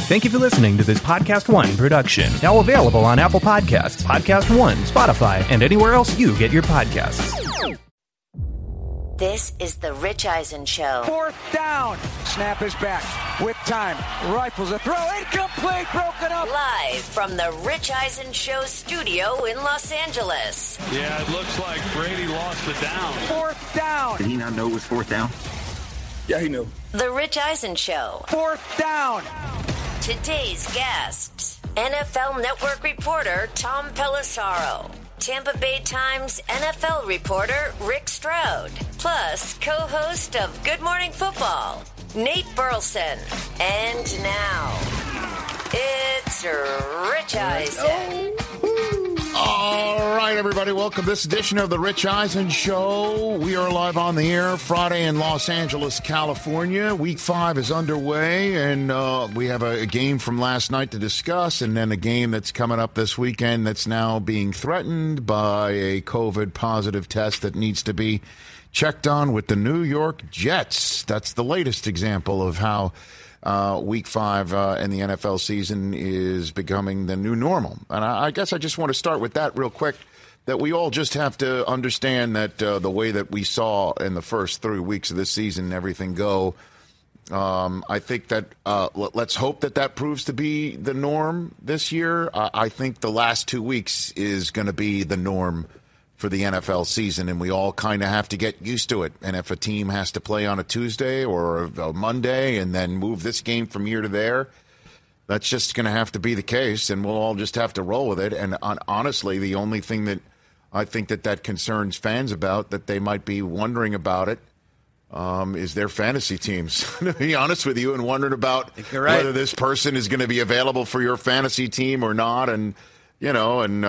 Thank you for listening to this Podcast One production. Now available on Apple Podcasts, Podcast One, Spotify, and anywhere else you get your podcasts. This is the Rich Eisen Show. Fourth down. Snap is back with time. Rifles a throw. Incomplete. Broken up. Live from the Rich Eisen Show studio in Los Angeles. Yeah, it looks like Brady lost the down. Fourth down. Did he not know it was fourth down? Yeah, he knew. The Rich Eisen Show. Fourth down. Today's guests, NFL Network reporter Tom Pelissero, Tampa Bay Times NFL reporter Rick Stroud, plus co-host of Good Morning Football, Nate Burleson. And now, it's Rich Eisen. All right, everybody, welcome to this edition of the Rich Eisen Show. We are live on the air Friday in Los Angeles, California. Week 5 is underway, and we have a game from last night to discuss, and then a game that's coming up this weekend that's now being threatened by a COVID positive test that needs to be checked on with the New York Jets. That's the latest example of how Week 5 in the NFL season is becoming the new normal. And I guess I just want to start with that real quick, that we all just have to understand that the way that we saw in the first 3 weeks of this season everything go, I think that let's hope that that proves to be the norm this year. I think the last 2 weeks is going to be the norm for the NFL season, and we all kind of have to get used to it. And if a team has to play on a Tuesday or a Monday and then move this game from here to there, that's just going to have to be the case, and we'll all just have to roll with it. And honestly, the only thing that I think that concerns fans about, that they might be wondering about it, is their fantasy teams, to be honest with you, and wondering about whether this person is going to be available for your fantasy team or not. And you know, and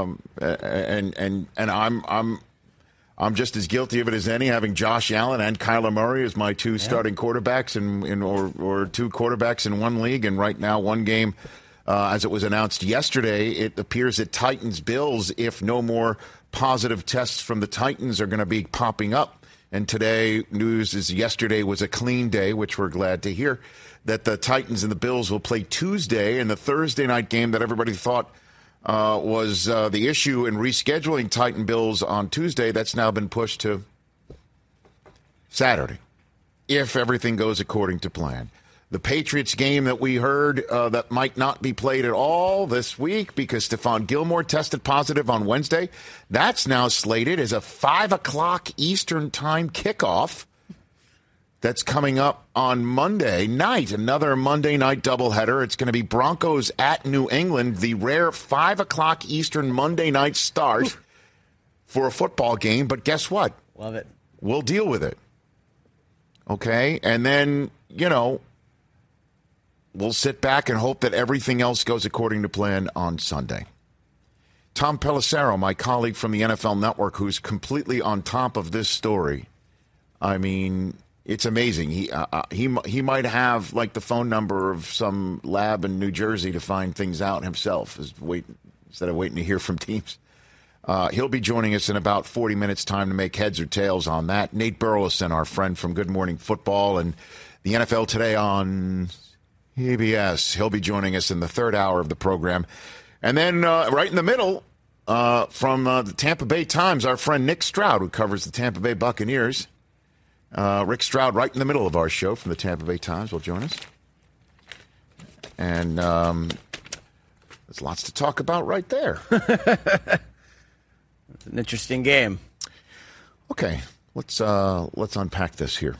I'm just as guilty of it as any, having Josh Allen and Kyler Murray as my two starting quarterbacks or two quarterbacks in one league. And right now, one game, as it was announced yesterday, it appears that Titans-Bills, if no more positive tests from the Titans, are going to be popping up. And today, news is yesterday was a clean day, which we're glad to hear, that the Titans and the Bills will play Tuesday, and the Thursday night game that everybody thought was the issue in rescheduling Titan Bills on Tuesday, that's now been pushed to Saturday, if everything goes according to plan. The Patriots game that we heard that might not be played at all this week because Stephon Gilmore tested positive on Wednesday, that's now slated as a 5 o'clock Eastern time kickoff. That's coming up on Monday night, another Monday night doubleheader. It's going to be Broncos at New England, the rare 5 o'clock Eastern Monday night start for a football game. But guess what? Love it. We'll deal with it. Okay? And then, you know, we'll sit back and hope that everything else goes according to plan on Sunday. Tom Pelissero, my colleague from the NFL Network, who's completely on top of this story. I mean, it's amazing. He might have like the phone number of some lab in New Jersey to find things out himself, instead of waiting to hear from teams. He'll be joining us in about 40 minutes' time to make heads or tails on that. Nate Burleson, our friend from Good Morning Football and the NFL Today on CBS. He'll be joining us in the third hour of the program. And then right in the middle, from the Tampa Bay Times, our friend Nick Stroud, who covers the Tampa Bay Buccaneers. Rick Stroud, right in the middle of our show from the Tampa Bay Times, will join us. And there's lots to talk about right there. It's an interesting game. Okay, let's unpack this here.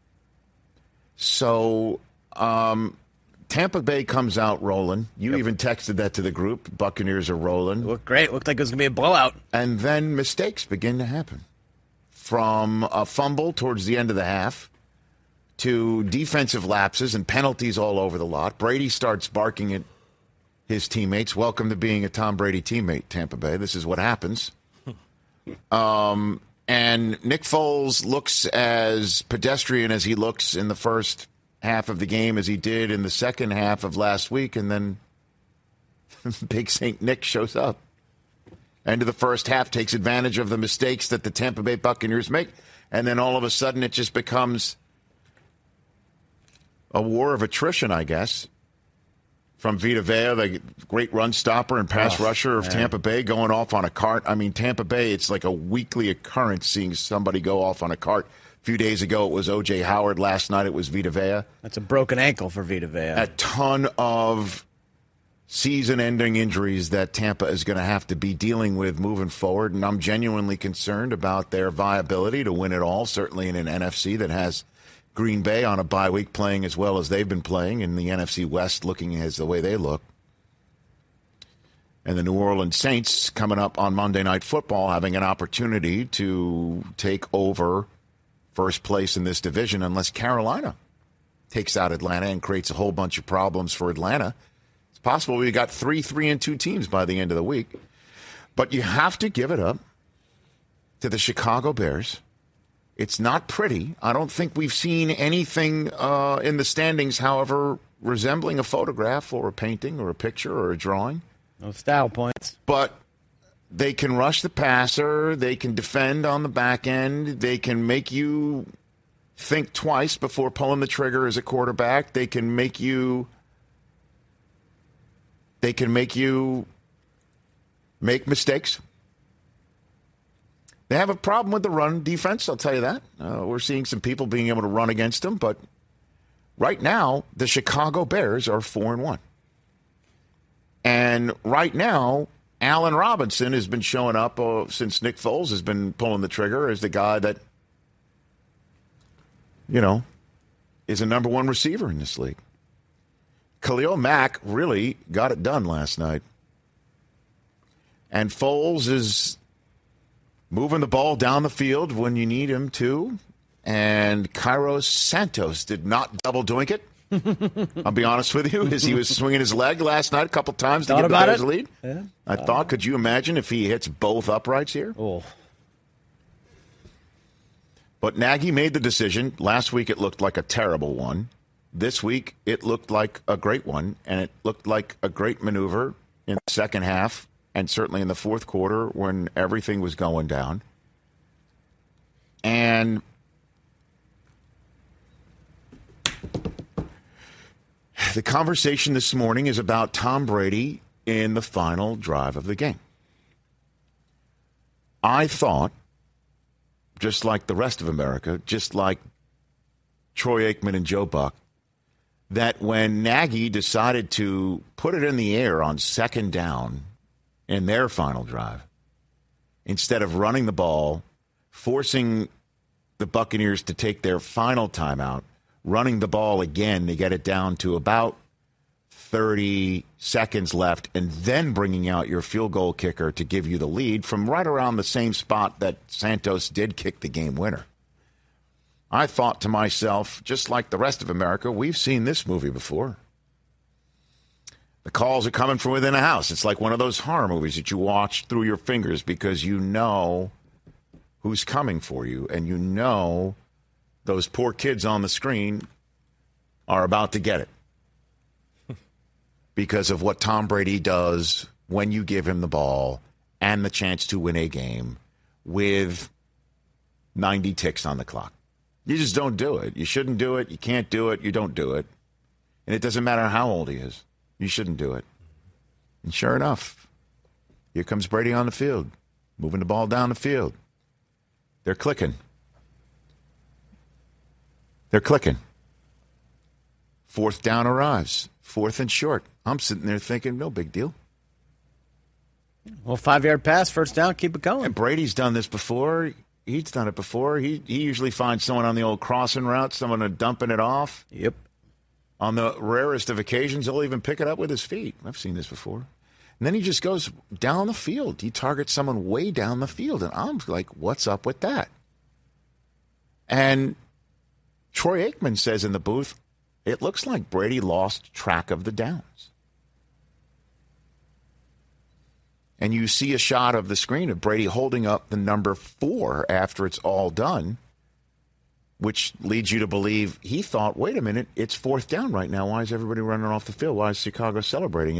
So, Tampa Bay comes out rolling. You even texted that to the group. Buccaneers are rolling. It looked great. It looked like it was going to be a blowout. And then mistakes begin to happen. From a fumble towards the end of the half to defensive lapses and penalties all over the lot. Brady starts barking at his teammates. Welcome to being a Tom Brady teammate, Tampa Bay. This is what happens. And Nick Foles looks as pedestrian as he looks in the first half of the game as he did in the second half of last week. And then Big St. Nick shows up. End of the first half, takes advantage of the mistakes that the Tampa Bay Buccaneers make, and then all of a sudden it just becomes a war of attrition, I guess. from Vita Vea, the great run stopper and pass rusher of Tampa Bay, going off on a cart. I mean, Tampa Bay, it's like a weekly occurrence seeing somebody go off on a cart. A few days ago, it was O.J. Howard. Last night, it was Vita Vea. That's a broken ankle for Vita Vea. A ton of season-ending injuries that Tampa is going to have to be dealing with moving forward, and I'm genuinely concerned about their viability to win it all, certainly in an NFC that has Green Bay on a bye week playing as well as they've been playing, and the NFC West looking as the way they look. And the New Orleans Saints coming up on Monday Night Football having an opportunity to take over first place in this division unless Carolina takes out Atlanta and creates a whole bunch of problems for Atlanta. It's possible we got 3-3-2 teams by the end of the week. But you have to give it up to the Chicago Bears. It's not pretty. I don't think we've seen anything in the standings, however, resembling a photograph or a painting or a picture or a drawing. No style points. But they can rush the passer. They can defend on the back end. They can make you think twice before pulling the trigger as a quarterback. They can make you make mistakes. They have a problem with the run defense, I'll tell you that. We're seeing some people being able to run against them, but right now, the Chicago Bears are 4-1. And right now, Allen Robinson has been showing up since Nick Foles has been pulling the trigger as the guy that, is a number one receiver in this league. Khalil Mack really got it done last night. And Foles is moving the ball down the field when you need him to. And Kairos Santos did not double doink it. I'll be honest with you, as he was swinging his leg last night a couple times to give the Bears a lead. Yeah. I thought, could you imagine if he hits both uprights here? Oh. But Nagy made the decision. Last week it looked like a terrible one. This week it looked like a great one, and it looked like a great maneuver in the second half and certainly in the fourth quarter when everything was going down. And the conversation this morning is about Tom Brady in the final drive of the game. I thought, just like the rest of America, just like Troy Aikman and Joe Buck, that when Nagy decided to put it in the air on second down in their final drive, instead of running the ball, forcing the Buccaneers to take their final timeout, running the ball again to get it down to about 30 seconds left, and then bringing out your field goal kicker to give you the lead from right around the same spot that Santos did kick the game winner. I thought to myself, just like the rest of America, we've seen this movie before. The calls are coming from within a house. It's like one of those horror movies that you watch through your fingers because you know who's coming for you, and you know those poor kids on the screen are about to get it because of what Tom Brady does when you give him the ball and the chance to win a game with 90 ticks on the clock. You just don't do it. You shouldn't do it. You can't do it. You don't do it. And it doesn't matter how old he is. You shouldn't do it. And sure enough, here comes Brady on the field, moving the ball down the field. They're clicking. They're clicking. Fourth down arrives. Fourth and short. I'm sitting there thinking, no big deal. Well, 5-yard pass, first down, keep it going. And Brady's done this before. He's done it before. He usually finds someone on the old crossing route, someone dumping it off. Yep. On the rarest of occasions, he'll even pick it up with his feet. I've seen this before. And then he just goes down the field. He targets someone way down the field. And I'm like, what's up with that? And Troy Aikman says in the booth, it looks like Brady lost track of the downs. And you see a shot of the screen of Brady holding up the number 4 after it's all done, which leads you to believe he thought, wait a minute, it's fourth down right now. Why is everybody running off the field? Why is Chicago celebrating?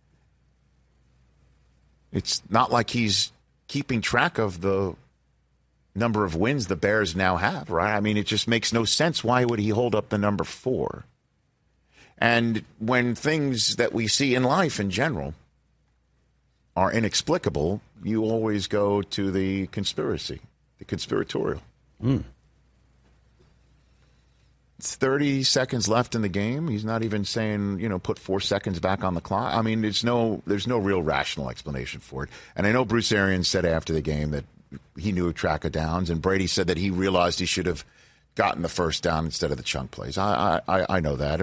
It's not like he's keeping track of the number of wins the Bears now have, right? I mean, it just makes no sense. Why would he hold up the number 4? And when things that we see in life in general are inexplicable, you always go to the conspiracy, the conspiratorial. It's 30 seconds left in the game. He's not even saying, put 4 seconds back on the clock. I mean, there's no real rational explanation for it. And I know Bruce Arians said after the game that he knew track of downs, and Brady said that he realized he should have gotten the first down instead of the chunk plays. I know that.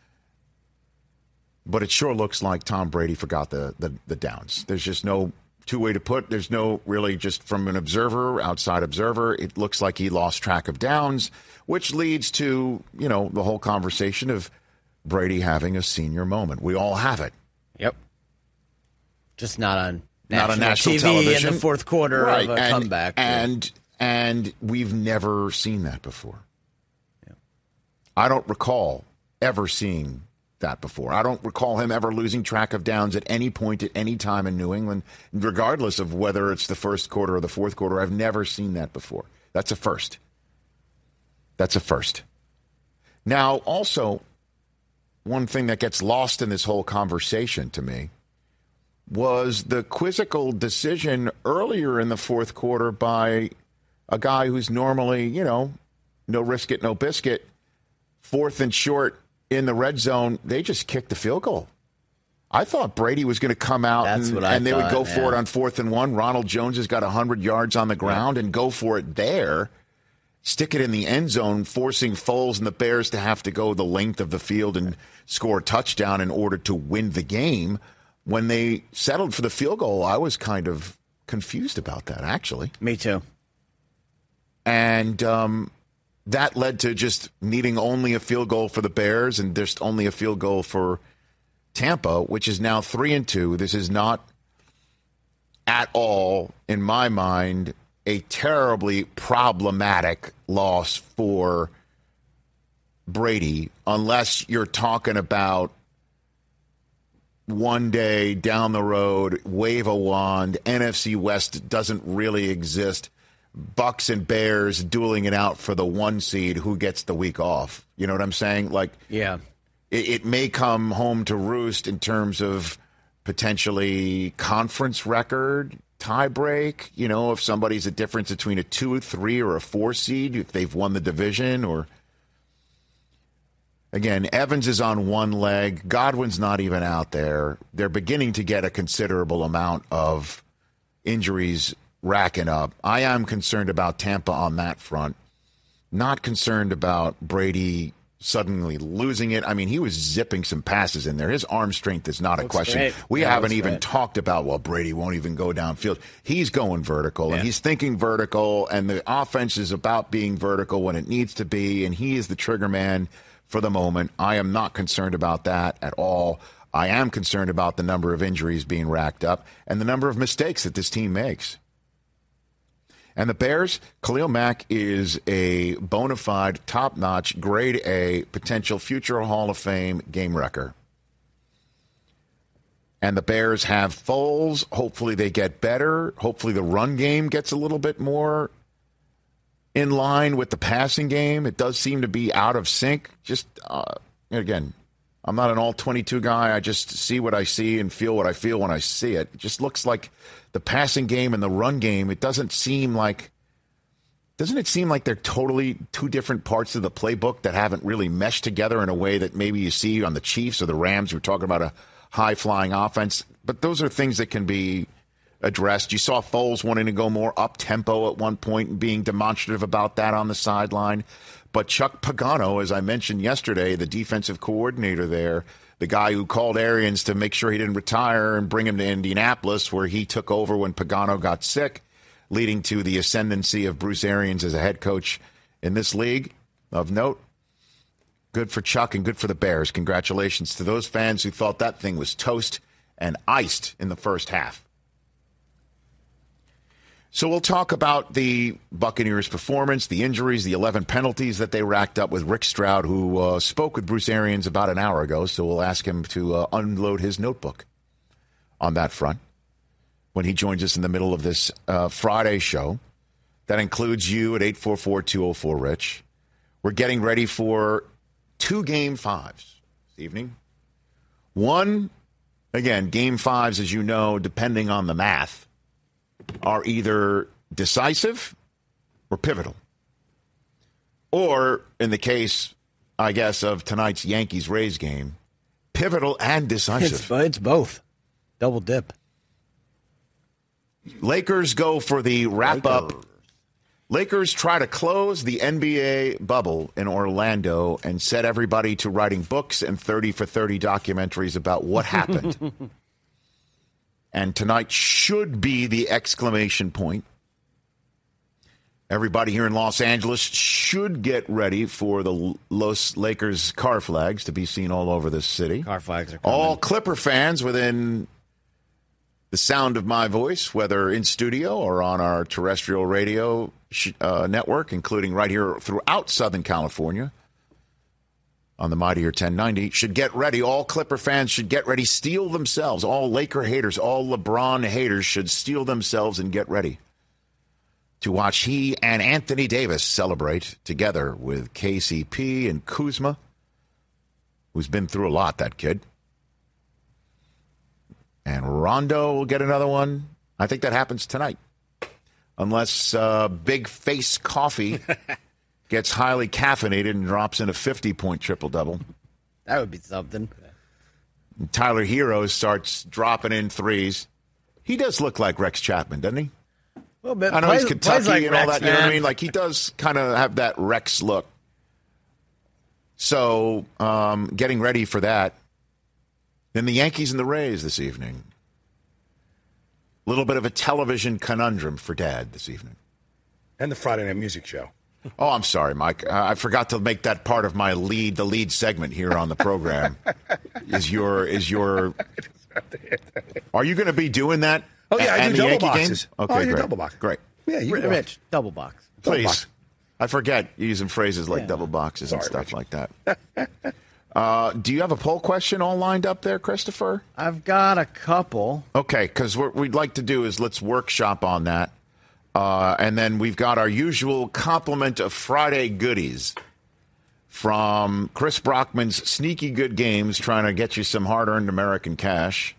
But it sure looks like Tom Brady forgot the downs. There's just no two-way to put. There's no really, just from an observer, outside observer, it looks like he lost track of downs, which leads to, the whole conversation of Brady having a senior moment. We all have it. Yep. Just not on national TV television in the fourth quarter of a comeback. And we've never seen that before. Yeah. I don't recall ever seeing that before. I don't recall him ever losing track of downs at any point at any time in New England, regardless of whether it's the first quarter or the fourth quarter. I've never seen that before. That's a first. Now, also, one thing that gets lost in this whole conversation to me was the quizzical decision earlier in the fourth quarter by a guy who's normally, no risk it, no biscuit, 4th and short in the red zone. They just kicked the field goal. I thought Brady was going to come out and they would go for it on 4th and 1. Ronald Jones has got 100 yards on the ground and go for it there. Stick it in the end zone, forcing Foles and the Bears to have to go the length of the field and score a touchdown in order to win the game. When they settled for the field goal, I was kind of confused about that, actually. Me too. And that led to just needing only a field goal for the Bears and just only a field goal for Tampa, which is now 3-2. This is not at all, in my mind, a terribly problematic loss for Brady, unless you're talking about one day down the road, wave a wand, NFC West doesn't really exist, Bucks and Bears dueling it out for the 1 seed, who gets the week off. You know what I'm saying? It may come home to roost in terms of potentially conference record, tie break, if somebody's a difference between a 2, 3, or a 4 seed, if they've won the division. Or again, Evans is on one leg. Godwin's not even out there. They're beginning to get a considerable amount of injuries racking up. I am concerned about Tampa on that front. Not concerned about Brady suddenly losing it. I mean, he was zipping some passes in there. His arm strength is not a question. Great. We haven't even talked about, Brady won't even go downfield. He's going vertical, and he's thinking vertical, and the offense is about being vertical when it needs to be, and he is the trigger man for the moment. I am not concerned about that at all. I am concerned about the number of injuries being racked up and the number of mistakes that this team makes. And the Bears, Khalil Mack is a bona fide, top-notch, grade A, potential future Hall of Fame game wrecker. And the Bears have Foles. Hopefully they get better. Hopefully the run game gets a little bit more in line with the passing game. It does seem to be out of sync. Just, again, I'm not an all-22 guy. I just see what I see and feel what I feel when I see it. It just looks like the passing game and the run game, doesn't it seem like they're totally two different parts of the playbook that haven't really meshed together in a way that maybe you see on the Chiefs or the Rams? We're talking about a high-flying offense. But those are things that can be addressed. You saw Foles wanting to go more up-tempo at one point and being demonstrative about that on the sideline. But Chuck Pagano, as I mentioned yesterday, the defensive coordinator there, the guy who called Arians to make sure he didn't retire and bring him to Indianapolis, where he took over when Pagano got sick, leading to the ascendancy of Bruce Arians as a head coach in this league. Of note, good for Chuck and good for the Bears. Congratulations to those fans who thought that thing was toast and iced in the first half. So we'll talk about the Buccaneers' performance, the injuries, the 11 penalties that they racked up with Rick Stroud, who spoke with Bruce Arians about an hour ago. So we'll ask him to unload his notebook on that front when he joins us in the middle of this Friday show. That includes you at 844-204-RICH. We're getting ready for 2 Game 5s. evening. One, again, Game 5s, as you know, depending on the math, are either decisive or pivotal. Or, in the case, I guess, of tonight's Yankees-Rays game, pivotal and decisive. It's both. Double dip. Lakers go for the wrap-up. Lakers try to close the NBA bubble in Orlando and set everybody to writing books and 30 for 30 documentaries about what happened. And tonight should be the exclamation point. Everybody here in Los Angeles should get ready for the Los Lakers car flags to be seen all over the city. Car flags are coming. All Clipper fans within the sound of my voice, whether in studio or on our terrestrial radio network, including right here throughout Southern California on the Mightier 1090, should get ready. All Clipper fans should get ready, steel themselves. All Laker haters, all LeBron haters should steel themselves and get ready to watch he and Anthony Davis celebrate together with KCP and Kuzma, who's been through a lot, that kid. And Rondo will get another one. I think that happens tonight. Unless Big Face Coffee gets highly caffeinated and drops in a 50-point triple-double. That would be something. And Tyler Hero starts dropping in threes. He does look like Rex Chapman, doesn't he? A little bit. I know he's Kentucky like and Rex, all that. You know what I mean? man. Like, he does kind of have that Rex look. So, getting ready for that. Then the Yankees and the Rays this evening. A little bit of a television conundrum for Dad this evening. And the Friday Night Music Show. Oh, I'm sorry, Mike. I forgot to make that part of my the lead segment here on the program. Is your Are you going to be doing that? Oh, yeah, I do the double Yankee boxes. Game? Okay, Oh, I do great. double box. Great. Yeah, you can Rich, double box. Please. box. I forget using phrases like Yeah. double boxes and Sorry, stuff Rich. like that. Do you have a poll question all lined up there, Christopher? I've got a couple. Okay, because what we'd like to do is let's workshop on that. And then we've got our usual complement of Friday goodies from Chris Brockman's Sneaky Good Games, trying to get you some hard-earned American cash,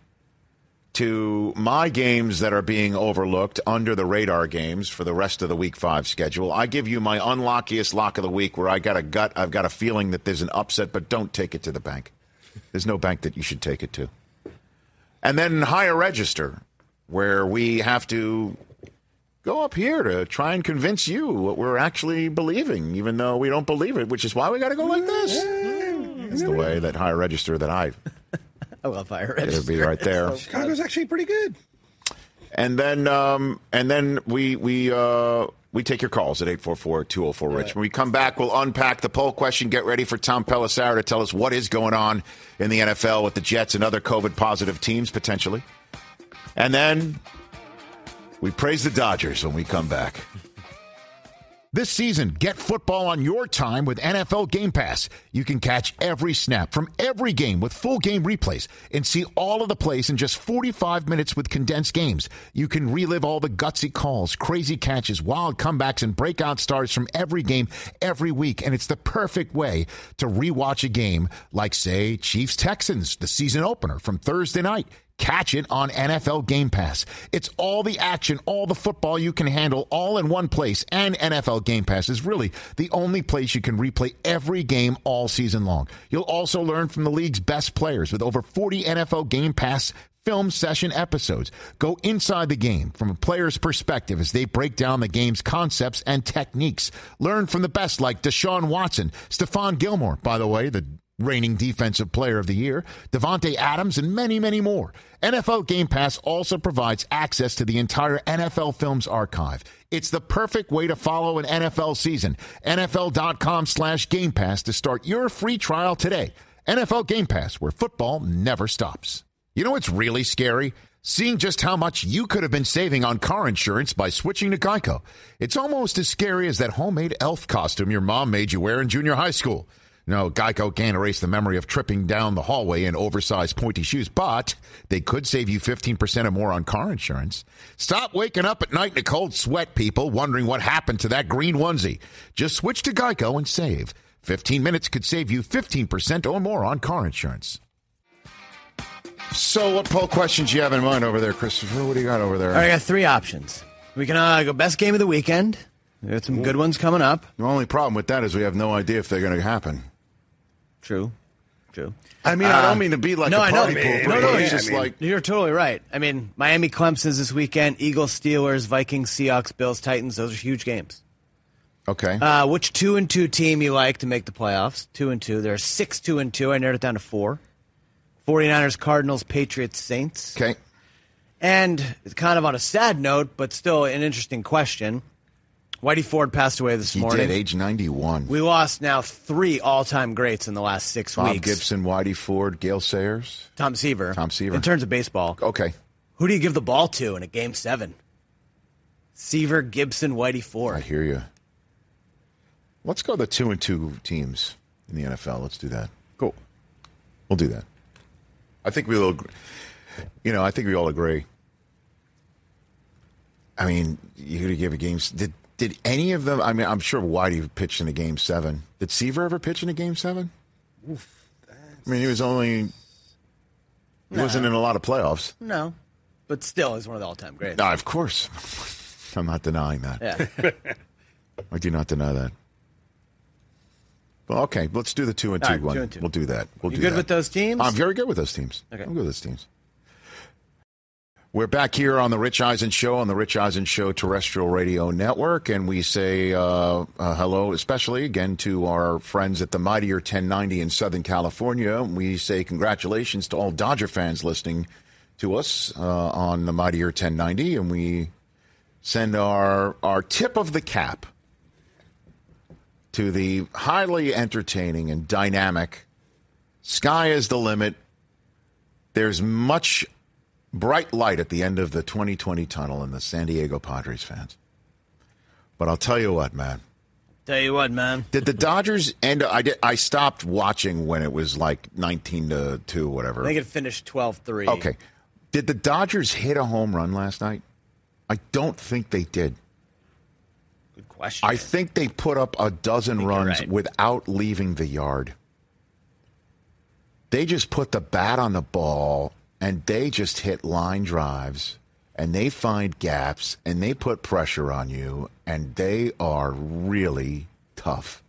to my games that are being overlooked, under the radar games for the rest of the Week 5 schedule. I give you my unlockiest lock of the week where I've got a feeling that there's an upset, but don't take it to the bank. There's no bank that you should take it to. And then Higher Register, where we have to go up here to try and convince you what we're actually believing, even though we don't believe it, which is why we got to go like this. It's the way that Higher Register that I love Higher it'll Register. be right there. Chicago's actually pretty good. And then we take your calls at 844-204-RICH. When we come back, we'll unpack the poll question. Get ready for Tom Pelissero to tell us what is going on in the NFL with the Jets and other COVID-positive teams, potentially. And then we praise the Dodgers when we come back. This season, get football on your time with NFL Game Pass. You can catch every snap from every game with full game replays and see all of the plays in just 45 minutes with condensed games. You can relive all the gutsy calls, crazy catches, wild comebacks, and breakout stars from every game every week. And it's the perfect way to rewatch a game like, say, Chiefs-Texans, the season opener from Thursday night. Catch it on NFL Game Pass. It's all the action, all the football you can handle, all in one place. And NFL Game Pass is really the only place you can replay every game all season long. You'll also learn from the league's best players with over 40 NFL Game Pass film session episodes. Go inside the game from a player's perspective as they break down the game's concepts and techniques. Learn from the best like Deshaun Watson, Stephon Gilmore, by the way, the reigning defensive player of the year, Devontae Adams, and many, many more. NFL Game Pass also provides access to the entire NFL Films archive. It's the perfect way to follow an NFL season. NFL.com/Game Pass to start your free trial today. NFL Game Pass, where football never stops. You know what's really scary? Seeing just how much you could have been saving on car insurance by switching to Geico. It's almost as scary as that homemade elf costume your mom made you wear in junior high school. No, Geico can't erase the memory of tripping down the hallway in oversized pointy shoes, but they could save you 15% or more on car insurance. Stop waking up at night in a cold sweat, people, wondering what happened to that green onesie. Just switch to Geico and save. 15 minutes could save you 15% or more on car insurance. So what poll questions do you have in mind over there, Christopher? What do you got over there? All right, I got 3 options. We can go best game of the weekend. We got some good ones coming up. The only problem with that is we have no idea if they're going to happen. True. I mean, I don't mean to be like a party pooper. No, it's just like... You're totally right. I mean, Miami Clemson's this weekend, Eagles, Steelers, Vikings, Seahawks, Bills, Titans. Those are huge games. Okay. Which 2-2 team you like to make the playoffs? 2-2. There are 6 2-2. I narrowed it down to 4. 49ers, Cardinals, Patriots, Saints. Okay. And kind of on a sad note, but still an interesting question. Whitey Ford passed away this morning. He did, age 91. We lost now 3 all-time greats in the last 6 weeks. Bob Gibson, Whitey Ford, Gale Sayers. Tom Seaver. In terms of baseball. Okay. Who do you give the ball to in a Game 7? Seaver, Gibson, Whitey Ford. I hear you. Let's go the 2-2 teams in the NFL. Let's do that. Cool. We'll do that. I think we all agree. I mean, you could give a game. Did any of them? I mean, I'm sure Whitey pitched in a Game 7. Did Seaver ever pitch in a Game 7? Oof, I mean, he wasn't in a lot of playoffs. No, but still, he's one of the all-time greats. No, of course. I'm not denying that. Yeah. I do not deny that. Well, okay, let's do the 2-2 right, one. 2-2. We'll do that. You good with those teams? I'm very good with those teams. Okay. I'm good with those teams. We're back here on the Rich Eisen Show, on the Rich Eisen Show Terrestrial Radio Network, and we say hello, especially again to our friends at the Mightier 1090 in Southern California. We say congratulations to all Dodger fans listening to us on the Mightier 1090, and we send our tip of the cap to the highly entertaining and dynamic Sky is the Limit. There's much bright light at the end of the 2020 tunnel in the San Diego Padres fans. But I'll tell you what, man. Did the Dodgers end? I stopped watching when it was like 19-2, whatever. I think it finished 12-3. Okay. Did the Dodgers hit a home run last night? I don't think they did. Good question. I think they put up a dozen runs right. without leaving the yard. They just put the bat on the ball, and they just hit line drives, and they find gaps, and they put pressure on you, and they are really tough.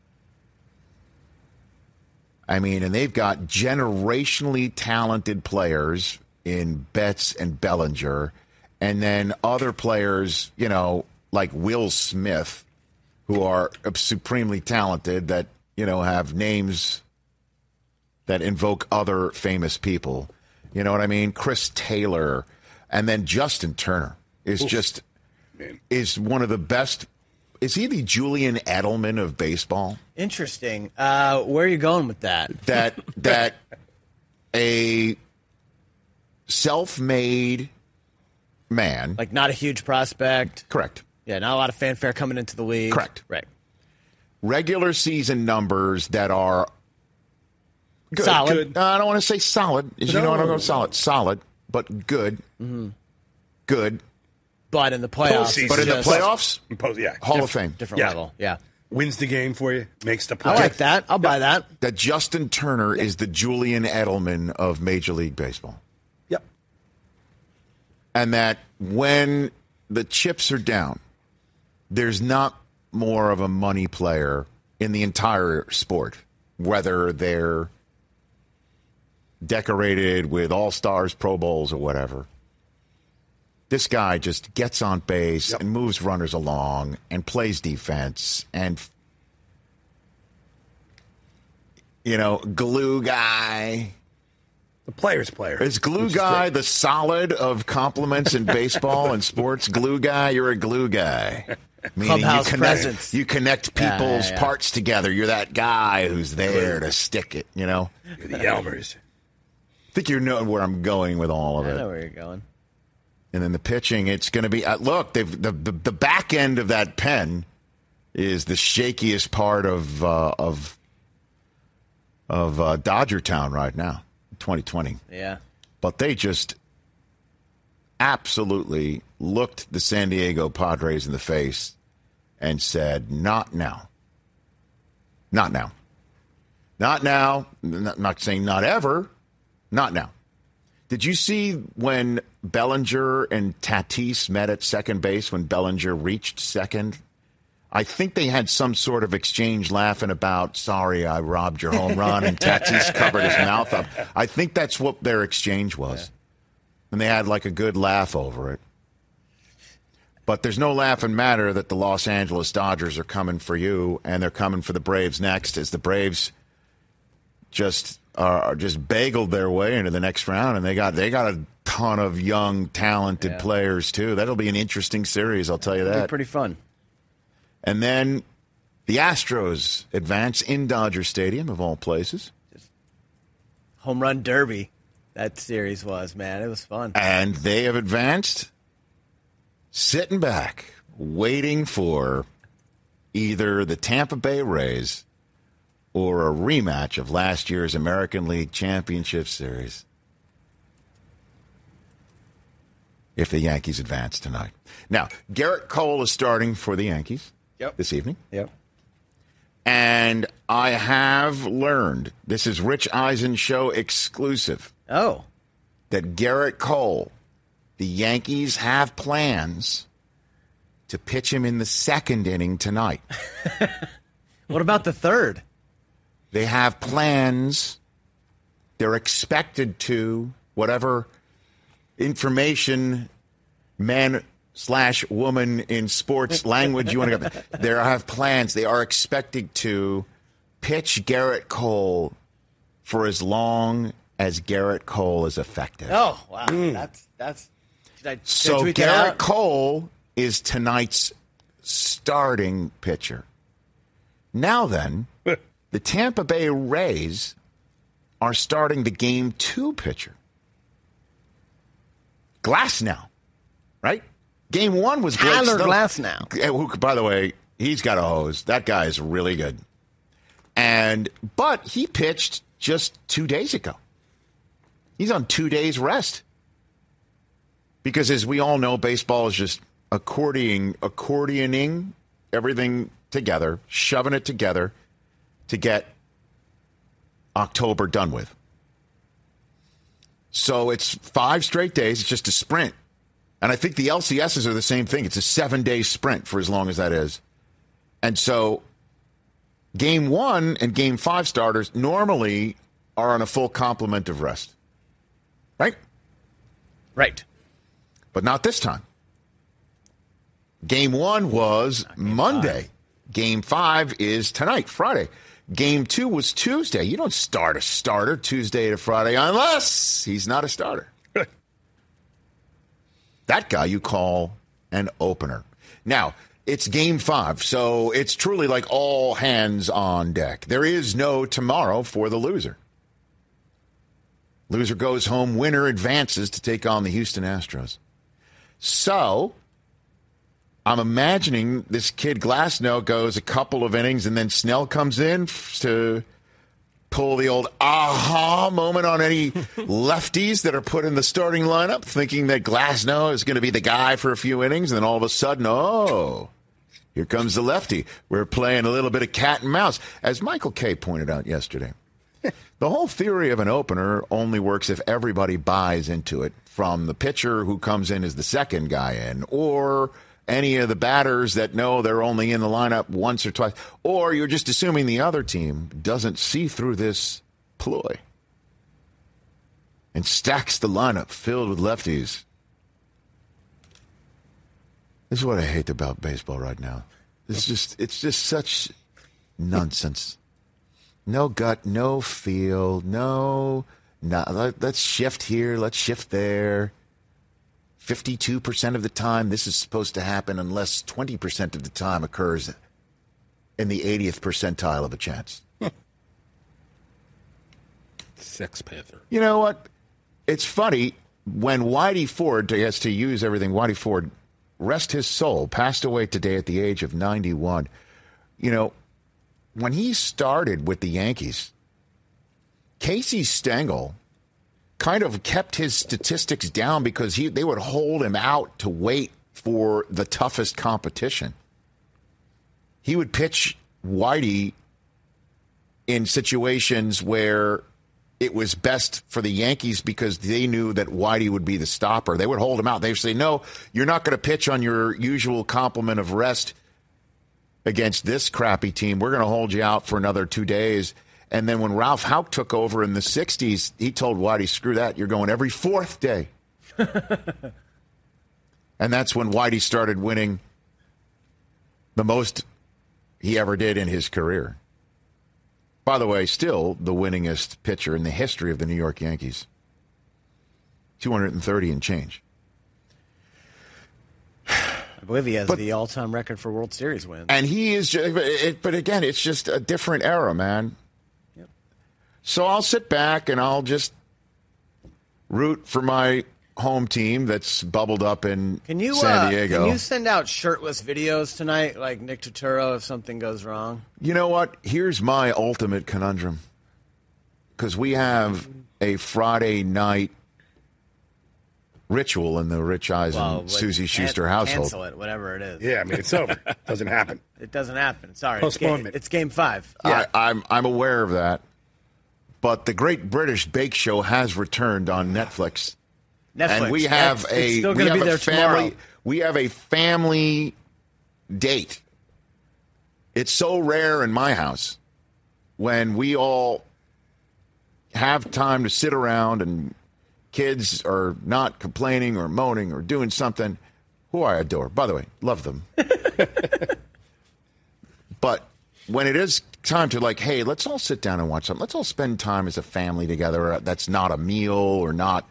I mean, and they've got generationally talented players in Betts and Bellinger, and then other players, you know, like Will Smith, who are supremely talented that, you know, have names that invoke other famous people. You know what I mean? Chris Taylor. And then Justin Turner is one of the best. Is he the Julian Edelman of baseball? Interesting. Where are you going with that? That a self-made man. Like not a huge prospect. Correct. Yeah, not a lot of fanfare coming into the league. Correct. Right. Regular season numbers that are good. Solid. I don't want to say solid. You know, I don't go solid. Solid, but good. Mm-hmm. Good. But in the playoffs. Postseason. But in the playoffs, Yeah. Hall of Fame. Different Yeah. level. Yeah. Wins the game for you, makes the play. I like that. I'll buy that. That Justin Turner is the Julian Edelman of Major League Baseball. Yep. And that when the chips are down, there's not more of a money player in the entire sport, whether they're decorated with All-Stars, Pro Bowls, or whatever. This guy just gets on base and moves runners along and plays defense and, you know, glue guy. The player's player. Is glue guy the solid of compliments in baseball and sports? Glue guy, you're a glue guy. Meaning Clubhouse presence. You connect people's parts together. You're that guy who's there to stick it, you know? You're the Elmers. I think you know where I'm going with all of I it. know where you're going. And then the pitching, it's going to be look. The back end of that pen is the shakiest part of Dodger Town right now, 2020. Yeah, but they just absolutely looked the San Diego Padres in the face and said, "Not now, not now." Not now. I'm not saying not ever. Not now. Did you see when Bellinger and Tatis met at second base when Bellinger reached second? I think they had some sort of exchange laughing about, sorry, I robbed your home run, and Tatis covered his mouth up. I think that's what their exchange was. Yeah. And they had like a good laugh over it. But there's no laughing matter that the Los Angeles Dodgers are coming for you, and they're coming for the Braves next, as the Braves just bageled their way into the next round, and they got a ton of young, talented players too. That'll be an interesting series, I'll tell you that. It'll be pretty fun. And then the Astros advance in Dodger Stadium, of all places. Home run derby, that series was, man. It was fun. And they have advanced, sitting back, waiting for either the Tampa Bay Rays or a rematch of last year's American League Championship Series if the Yankees advance tonight. Now, Garrett Cole is starting for the Yankees this evening. Yep. And I have learned, this is Rich Eisen Show exclusive, that Garrett Cole, the Yankees have plans to pitch him in the second inning tonight. What about the third? They have plans. They're expected to, whatever information man/woman in sports language you want to go. They have plans. They are expected to pitch Garrett Cole for as long as Garrett Cole is effective. Oh, wow. That's so Garrett Cole is tonight's starting pitcher. Now then, the Tampa Bay Rays are starting the Game 2 pitcher. Glasnow, right? Game 1 was Blake Tyler Glasnow. Who, by the way, he's got a hose. That guy is really good. But he pitched just 2 days ago. He's on 2 days rest. Because as we all know, baseball is just accordioning everything together, shoving it together to get October done with. So it's 5 straight days. It's just a sprint. And I think the LCSs are the same thing. It's a 7-day sprint for as long as that is. And so Game 1 and Game 5 starters normally are on a full complement of rest. Right? Right. But not this time. Game 1 was Monday. 5. Game 5 is tonight, Friday. Game 2 was Tuesday. You don't start a starter Tuesday to Friday unless he's not a starter. That guy you call an opener. Now, it's Game 5, so it's truly like all hands on deck. There is no tomorrow for the loser. Loser goes home, winner advances to take on the Houston Astros. So I'm imagining this kid Glasnow goes a couple of innings and then Snell comes in to pull the old aha moment on any lefties that are put in the starting lineup, thinking that Glasnow is going to be the guy for a few innings. And then all of a sudden, here comes the lefty. We're playing a little bit of cat and mouse. As Michael Kay pointed out yesterday, the whole theory of an opener only works if everybody buys into it, from the pitcher who comes in as the second guy in, or any of the batters that know they're only in the lineup once or twice, or you're just assuming the other team doesn't see through this ploy and stacks the lineup filled with lefties. This is what I hate about baseball right now. It's just such nonsense. No gut, no feel, no, let's shift here, let's shift there. 52% of the time this is supposed to happen unless 20% of the time occurs in the 80th percentile of a chance. Sex Panther. You know what? It's funny, when Whitey Ford, has to use everything, Whitey Ford, rest his soul, passed away today at the age of 91. You know, when he started with the Yankees, Casey Stengel kind of kept his statistics down because they would hold him out to wait for the toughest competition. He would pitch Whitey in situations where it was best for the Yankees because they knew that Whitey would be the stopper. They would hold him out. They would say, no, you're not going to pitch on your usual complement of rest against this crappy team. We're going to hold you out for another 2 days. And then when Ralph Houck took over in the 60s, he told Whitey, screw that, you're going every fourth day. And that's when Whitey started winning the most he ever did in his career. By the way, still the winningest pitcher in the history of the New York Yankees. 230 and change. I believe he has the all-time record for World Series wins. And he is, but again, it's just a different era, man. Yep. So I'll sit back and I'll just root for my home team that's bubbled up in San Diego. Can you send out shirtless videos tonight, like Nick Turturro, if something goes wrong? You know what? Here's my ultimate conundrum. Because we have a Friday night ritual in the Rich Eisen, Susie Schuster household. Cancel it, whatever it is. Yeah, I mean, it's over. Doesn't happen. It doesn't happen. Sorry. Postponement. It's game 5. Yeah. I'm aware of that. But the Great British Bake Show has returned on Netflix. And we have we have a family date. It's so rare in my house when we all have time to sit around and kids are not complaining or moaning or doing something, who I adore. By the way, love them. But when it is time to like, hey, let's all sit down and watch something. Let's all spend time as a family together. That's not a meal or not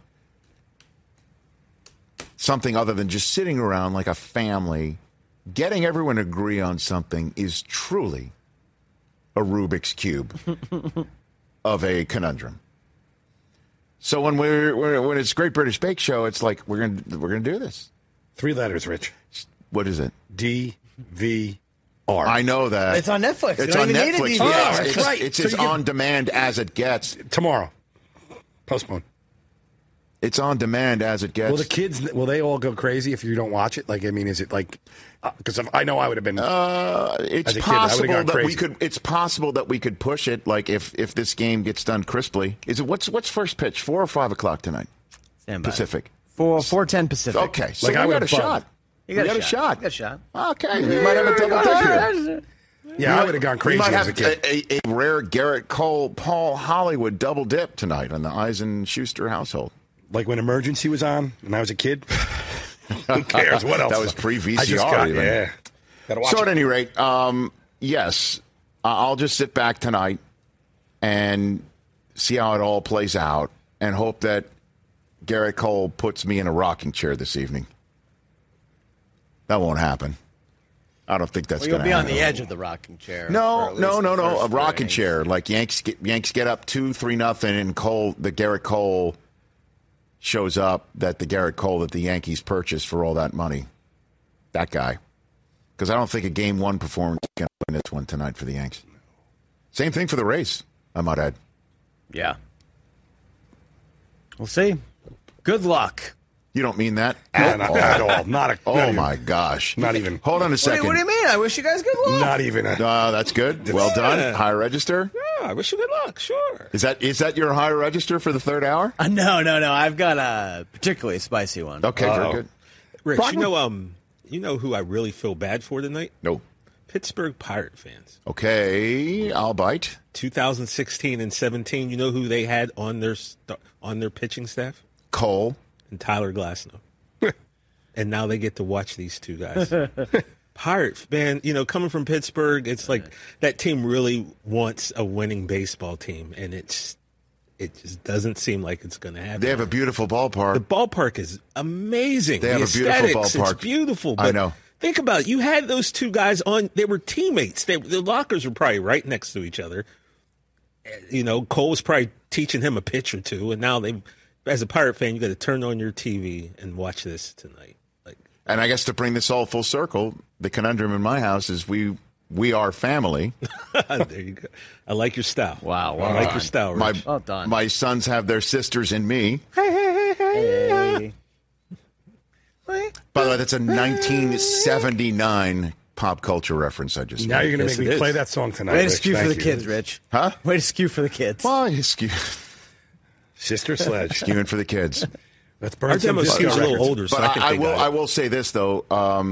something other than just sitting around like a family. Getting everyone to agree on something is truly a Rubik's Cube of a conundrum. So when when it's Great British Bake Show, it's like we're gonna do this. 3 letters, Rich. What is it? DVR. I know that. It's on Netflix. It's on Netflix. That's right. It's as on demand as it gets. Tomorrow. Postpone. It's on demand as it gets. Will the kids, will they all go crazy if you don't watch it? Like, I mean, is it like, because I know I would have been. It's possible that we could. It's possible that we could push it. Like if this game gets done crisply, is it what's first pitch? 4 or 5 o'clock tonight? Pacific. 4:10 Pacific. Okay, so like we got a shot. You got a shot. You got a shot. Okay, we might have a double dip here. Yeah, I would have gone crazy as a kid. A rare Garrett Cole, Paul Hollywood double dip tonight on the Eisen Schuster household. Like when Emergency was on and I was a kid. Who cares? What else? That was pre-VCR. Yeah. Gotta watch so it. at any rate, yes, I'll just sit back tonight and see how it all plays out and hope that Garrett Cole puts me in a rocking chair this evening. That won't happen. I don't think that's going to happen. You'll be on the edge of the rocking chair. No. A rocking chair. Like Yanks get up 2-3-0, and the Garrett Cole shows up. That the Garrett Cole that the Yankees purchased for all that money. That guy. Because I don't think a Game 1 performance is going to win this one tonight for the Yanks. Same thing for the Rays, I might add. Yeah. We'll see. Good luck. You don't mean that at all. My gosh. Not even. Hold on a second. What do you mean? I wish you guys good luck. Not even. That's good. Well done. High register. Yeah, I wish you good luck. Sure. Is that your high register for the third hour? No. I've got a particularly spicy one. Okay, very good. Rich, you know who I really feel bad for tonight? No. Pittsburgh Pirate fans. Okay, I'll bite. 2016 and 17. You know who they had on their pitching staff? Cole. And Tyler Glasnow. And now they get to watch these two guys. Pirates, man, coming from Pittsburgh, it's like that team really wants a winning baseball team, and it just doesn't seem like it's going to happen. They have a beautiful ballpark. The ballpark is amazing. They have a beautiful ballpark. It's beautiful. But I know. Think about it. You had those two guys on. They were teammates. The lockers were probably right next to each other. Cole was probably teaching him a pitch or two, and now as a Pirate fan, you got to turn on your TV and watch this tonight. And I guess to bring this all full circle, the conundrum in my house is we are family. There you go. I like your style. Wow. I like your style, Rich. Well done. My sons have their sisters in me. Hey. By the way, that's a 1979 pop culture reference I just Now made. you're going to make me play that song tonight. Way to Rich. skew for Thank the you. kids, Rich. Huh? Way to skew for the kids. Why you skew? Sister Sledge. Skewing for the kids. Let's burn Our some demo disco skews a little records. older, so But I think I they will. got I it. will say this though: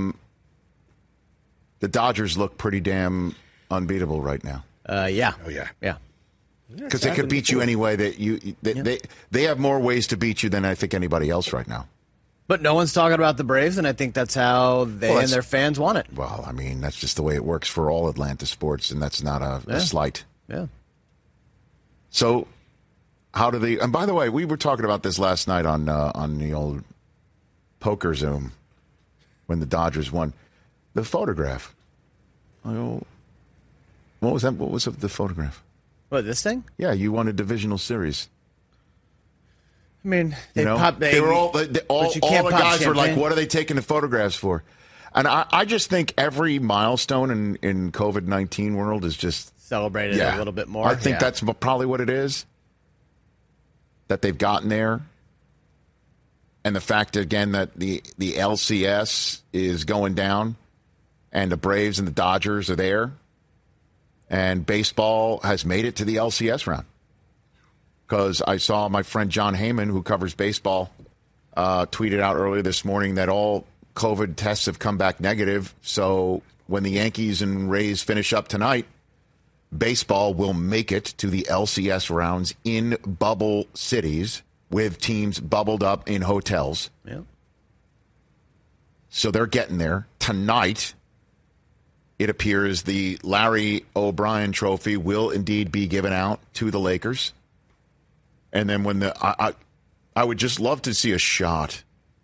the Dodgers look pretty damn unbeatable right now. Yeah. Oh, yeah. Yeah. Because they could beat you any way that they have more ways to beat you than I think anybody else right now. But no one's talking about the Braves, and I think that's how they and their fans want it. Well, I mean, that's just the way it works for all Atlanta sports, and that's not a slight. Yeah. So, how do they? And by the way, we were talking about this last night on the old poker Zoom when the Dodgers won. The photograph. I go, what was that? What was the photograph? What, this thing? Yeah, you won a divisional series. I mean, They were all the guys were like, what are they taking the photographs for? And I just think every milestone in COVID-19 world is just celebrated a little bit more. I think that's probably what it is, that they've gotten there. And the fact, again, that the LCS is going down and the Braves and the Dodgers are there. And baseball has made it to the LCS round. Because I saw my friend John Heyman, who covers baseball, tweeted out earlier this morning that all COVID tests have come back negative. So when the Yankees and Rays finish up tonight, baseball will make it to the LCS rounds in bubble cities with teams bubbled up in hotels. Yeah. So they're getting there. Tonight, it appears the Larry O'Brien Trophy will indeed be given out to the Lakers. And then when I would just love to see a shot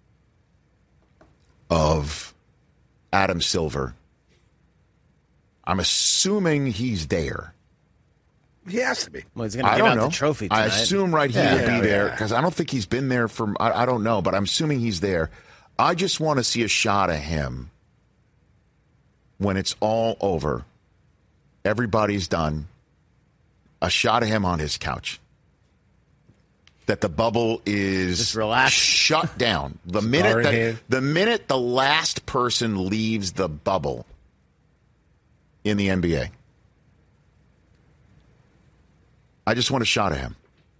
of Adam Silver. I'm assuming he's there. He has to be. Well, he's going to give out the trophy tonight. I assume he will be there because I don't think he's been there for, I don't know, but I'm assuming he's there. I just want to see a shot of him when it's all over. Everybody's done. A shot of him on his couch. That the bubble is just relaxed, shut down. The minute the last person leaves the bubble in the NBA. I just want a shot of him.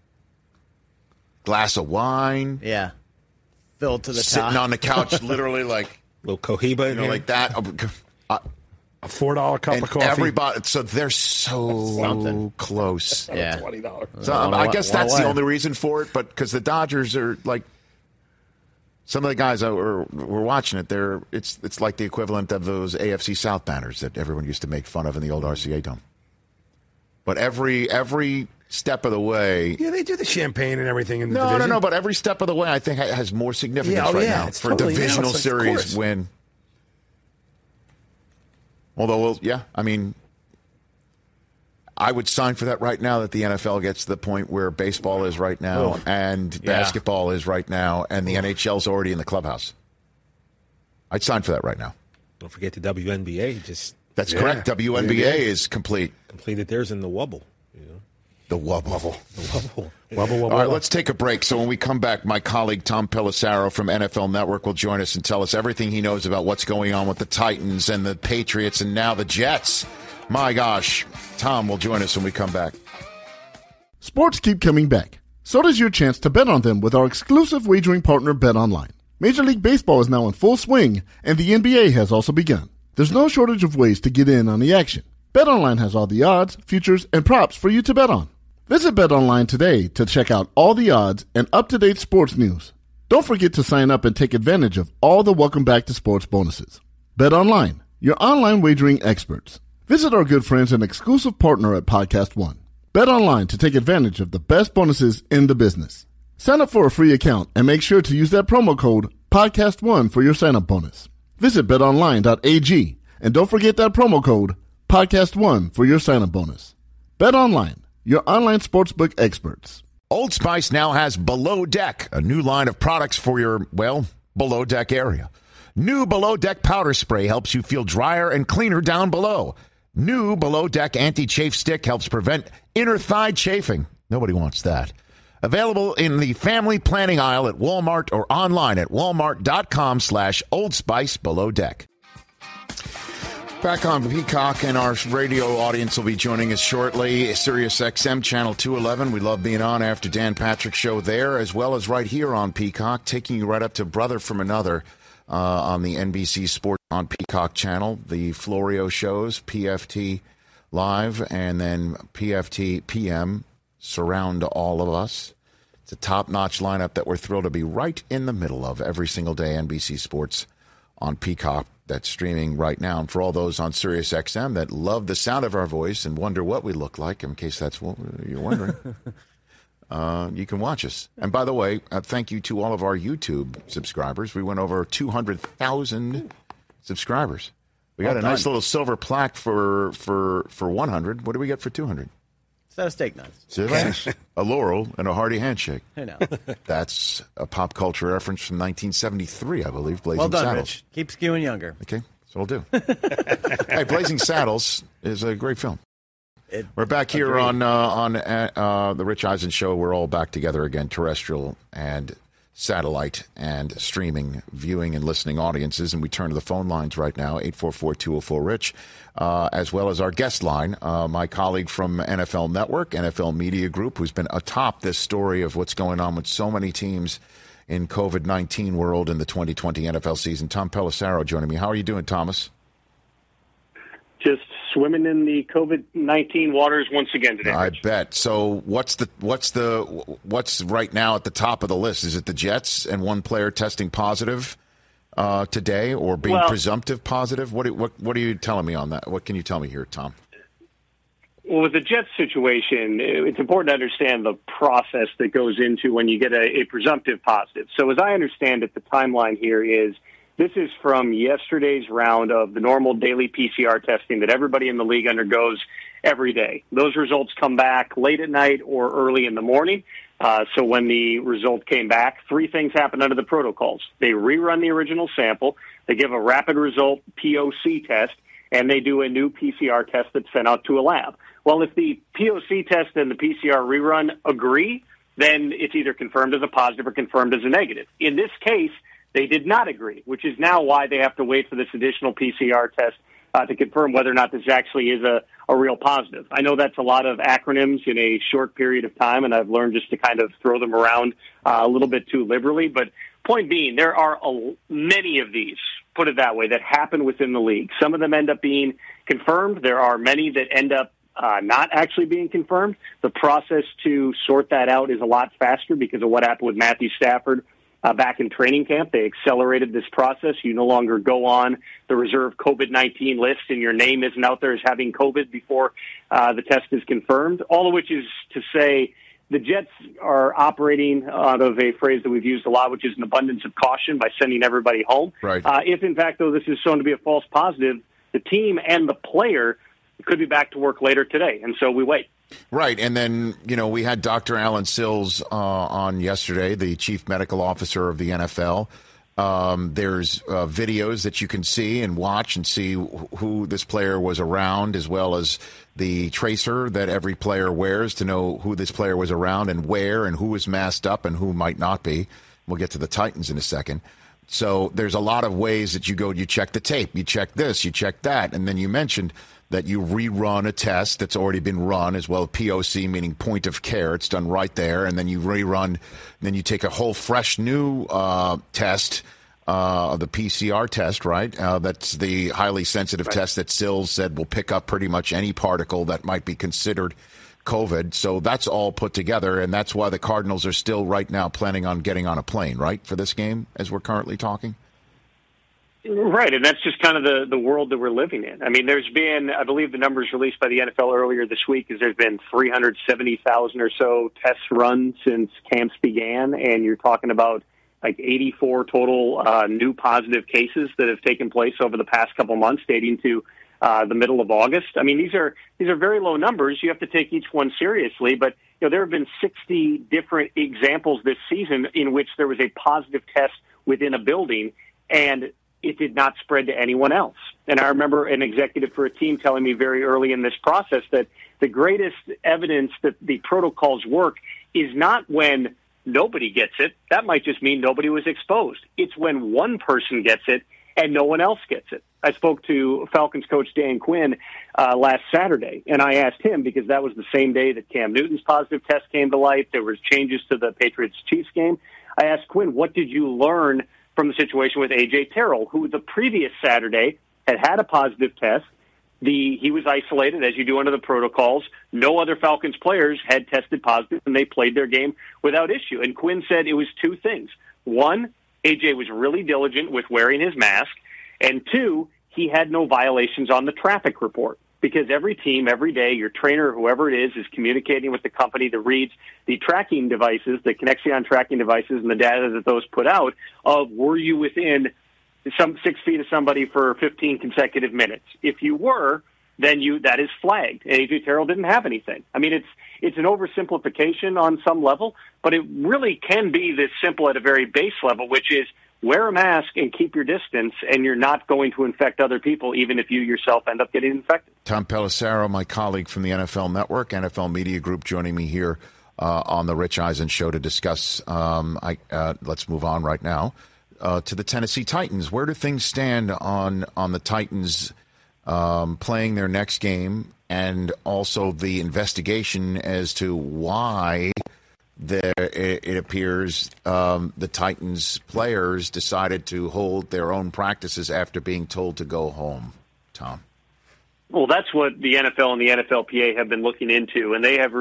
Glass of wine. Yeah. Filled to the top. Sitting on the couch, literally like a little Cohiba, like that. A $4 cup of coffee. Everybody, so they're so close. Yeah. $20. So I guess that's the only reason for it, but because the Dodgers are like, some of the guys that were watching it, it's like the equivalent of those AFC South banners that everyone used to make fun of in the old RCA Dome. But every step of the way. Yeah, they do the champagne and everything in the division. No, but every step of the way I think has more significance now for a divisional series win. Although, I mean, I would sign for that right now that the NFL gets to the point where baseball is right now and basketball is right now and the NHL's already in the clubhouse. I'd sign for that right now. Don't forget the WNBA. That's correct. WNBA is complete. Completed theirs in the Wubble. The Wubble. Wubble. All right, let's take a break. So when we come back, my colleague Tom Pelissero from NFL Network will join us and tell us everything he knows about what's going on with the Titans and the Patriots and now the Jets. My gosh, Tom will join us when we come back. Sports keep coming back. So does your chance to bet on them with our exclusive wagering partner, BetOnline. Major League Baseball is now in full swing, and the NBA has also begun. There's no shortage of ways to get in on the action. BetOnline has all the odds, futures, and props for you to bet on. Visit BetOnline today to check out all the odds and up-to-date sports news. Don't forget to sign up and take advantage of all the welcome back to sports bonuses. BetOnline, your online wagering experts. Visit our good friends and exclusive partner at Podcast One. BetOnline to take advantage of the best bonuses in the business. Sign up for a free account and make sure to use that promo code PODCAST1 for your sign-up bonus. Visit betonline.ag and don't forget that promo code PODCAST1 for your sign-up bonus. BetOnline, your online sportsbook experts. Old Spice now has Below Deck, a new line of products for your, below deck area. New Below Deck powder spray helps you feel drier and cleaner down below. New Below Deck anti-chafe stick helps prevent inner thigh chafing. Nobody wants that. Available in the family planning aisle at Walmart or online at walmart.com/Old Spice Below Deck. Back on Peacock, and our radio audience will be joining us shortly. Sirius XM Channel 211. We love being on after Dan Patrick's show there, as well as right here on Peacock, taking you right up to Brother from Another on the NBC Sports on Peacock channel. The Florio shows, PFT Live, and then PFT PM surround all of us. It's a top-notch lineup that we're thrilled to be right in the middle of every single day. NBC Sports on Peacock. That's streaming right now. And for all those on Sirius XM that love the sound of our voice and wonder what we look like, in case that's what you're wondering, you can watch us. And by the way, thank you to all of our YouTube subscribers. We went over 200,000 subscribers. We got a nice little silver plaque for 100. What do we get for 200? Set of steak knives. Cash. A laurel and a hearty handshake. I know. That's a pop culture reference from 1973, I believe. Blazing well done, Saddles. Rich. Keep skewing younger. Okay, so we'll do. Hey, Blazing Saddles is a great film. We're back here on the Rich Eisen Show. We're all back together again, terrestrial and satellite and streaming, viewing and listening audiences. And we turn to the phone lines right now, 844-204-RICH, as well as our guest line, my colleague from NFL Network, NFL Media Group, who's been atop this story of what's going on with so many teams in COVID-19 world in the 2020 NFL season. Tom Pelissero joining me. How are you doing, Thomas? Just swimming in the COVID-19 waters once again today. I bet. So what's right now at the top of the list? Is it the Jets and one player testing positive today, or being presumptive positive? What are you telling me on that? What can you tell me here, Tom? Well, with the Jets situation, it's important to understand the process that goes into when you get a presumptive positive. So as I understand it, the timeline here is this is from yesterday's round of the normal daily PCR testing that everybody in the league undergoes every day. Those results come back late at night or early in the morning. So when the result came back, three things happen under the protocols. They rerun the original sample, they give a rapid result POC test, and they do a new PCR test that's sent out to a lab. Well, if the POC test and the PCR rerun agree, then it's either confirmed as a positive or confirmed as a negative. In this case, they did not agree, which is now why they have to wait for this additional PCR test to confirm whether or not this actually is a real positive. I know that's a lot of acronyms in a short period of time, and I've learned just to kind of throw them around a little bit too liberally. But point being, there are many of these, put it that way, that happen within the league. Some of them end up being confirmed. There are many that end up not actually being confirmed. The process to sort that out is a lot faster because of what happened with Matthew Stafford back in training camp. They accelerated this process. You no longer go on the reserve COVID-19 list and your name isn't out there as having COVID before the test is confirmed, all of which is to say the Jets are operating out of a phrase that we've used a lot, which is an abundance of caution by sending everybody home. Right. If, in fact, though, this is shown to be a false positive, the team and the player could be back to work later today, and so we wait. Right, and then, we had Dr. Alan Sills on yesterday, the chief medical officer of the NFL. There's videos that you can see and watch and see who this player was around, as well as the tracer that every player wears to know who this player was around and where and who was masked up and who might not be. We'll get to the Titans in a second. So there's a lot of ways that you go, you check the tape, you check this, you check that, and then you mentioned that you rerun a test that's already been run, as well as POC, meaning point of care. It's done right there. And then you rerun, and then you take a whole fresh new test, the PCR test, right? That's the highly sensitive test that Sills said will pick up pretty much any particle that might be considered COVID. So that's all put together, and that's why the Cardinals are still right now planning on getting on a plane, right, for this game as we're currently talking? Right, and that's just kind of the world that we're living in. I mean, there's been, I believe the numbers released by the NFL earlier this week is there's been 370,000 or so tests run since camps began, and you're talking about like 84 total new positive cases that have taken place over the past couple months, dating to the middle of August. I mean, these are very low numbers. You have to take each one seriously, but there have been 60 different examples this season in which there was a positive test within a building, and it did not spread to anyone else. And I remember an executive for a team telling me very early in this process that the greatest evidence that the protocols work is not when nobody gets it. That might just mean nobody was exposed. It's when one person gets it and no one else gets it. I spoke to Falcons coach Dan Quinn last Saturday, and I asked him, because that was the same day that Cam Newton's positive test came to light. There was changes to the Patriots-Chiefs game. I asked Quinn, what did you learn from the situation with A.J. Terrell, who the previous Saturday had a positive test? He was isolated, as you do under the protocols. No other Falcons players had tested positive, and they played their game without issue. And Quinn said it was two things. One, AJ was really diligent with wearing his mask. And two, he had no violations on the traffic report. Because every team, every day, your trainer, whoever it is communicating with the company that reads the tracking devices, the Connexion tracking devices, and the data that those put out of, were you within some 6 feet of somebody for 15 consecutive minutes? If you were, then that is flagged. And A.J. Terrell didn't have anything. I mean, it's an oversimplification on some level, but it really can be this simple at a very base level, which is wear a mask and keep your distance, and you're not going to infect other people, even if you yourself end up getting infected. Tom Pelissero, my colleague from the NFL Network, NFL Media Group, joining me here on the Rich Eisen Show to discuss. Let's move on right now to the Tennessee Titans. Where do things stand on the Titans playing their next game, and also the investigation as to why it appears the Titans players decided to hold their own practices after being told to go home? Tom? Well, that's what the NFL and the NFLPA have been looking into, and they have